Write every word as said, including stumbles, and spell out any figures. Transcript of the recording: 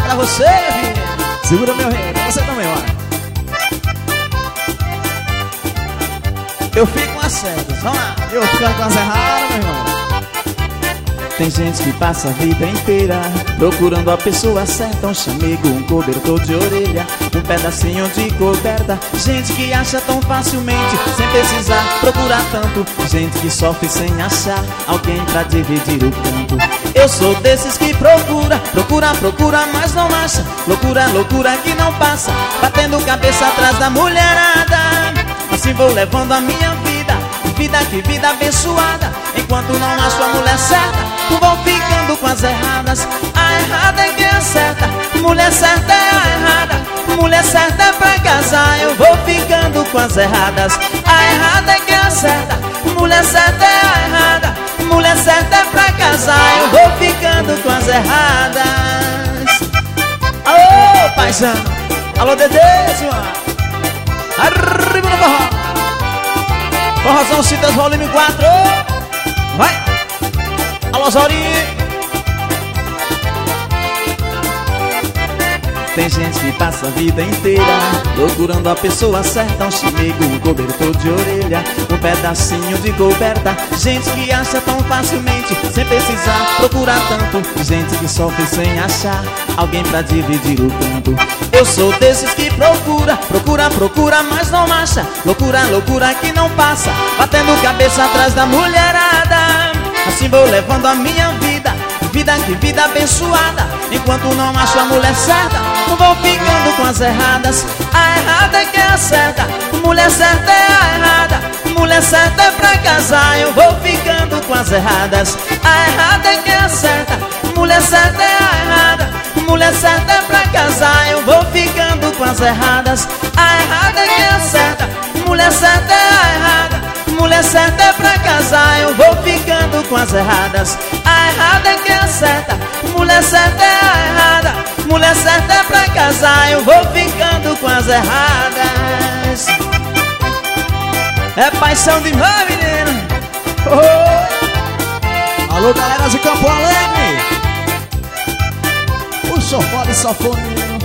pra você, filho. Segura meu rei, pra você também, ó. Eu fico com as cegas, vamos lá. Eu fico com as erradas, meu irmão. Tem gente que passa a vida inteira procurando a pessoa certa. Um chamego, um cobertor de orelha, um pedacinho de coberta. Gente que acha tão facilmente, sem precisar procurar tanto. Gente que sofre sem achar alguém pra dividir o canto. Eu sou desses que procura, procura, procura, mas não acha. Loucura, loucura que não passa, batendo cabeça atrás da mulherada. Assim vou levando a minha vida, vida que vida abençoada. Enquanto não acho a mulher certa, vou ficando com as erradas. A errada é quem acerta, mulher certa é a errada. Mulher certa é pra casar, eu vou ficando com as erradas. A errada é quem acerta, mulher certa é a errada. Mulher certa é pra casar, eu vou ficando com as erradas. Alô, paizão, alô, Dedê, senhor. Arriba no forró. Forrozão Citas volume quatro. Vai. Alô, Zori. Tem gente que passa a vida inteira procurando a pessoa certa. Um chamego, um cobertor de orelha, um pedacinho de coberta. Gente que acha tão facilmente, sem precisar procurar tanto. Gente que sofre sem achar alguém pra dividir o canto. Eu sou desses que procura, procura, procura, mas não acha. Loucura, loucura que não passa, batendo cabeça atrás da mulherada. Assim vou levando a minha vida, vida que vida abençoada. Enquanto não acho a mulher certa, vou ficando com as erradas. A errada é quem acerta, mulher certa é a errada. Mulher certa é pra casar, eu vou ficando com as erradas. A errada é quem acerta, mulher certa é a errada. Mulher certa é pra casar, eu vou ficando com as erradas. A errada é quem acerta, mulher certa é a errada. Mulher certa é pra casar, eu vou ficando com as erradas. A errada é quem acerta, mulher certa é a errada. Mulher certa é pra casar, eu vou ficando com as erradas. É paixão de mãe, menino. Oh. Alô, galera de Campo Alegre. O sofá de safoneiro.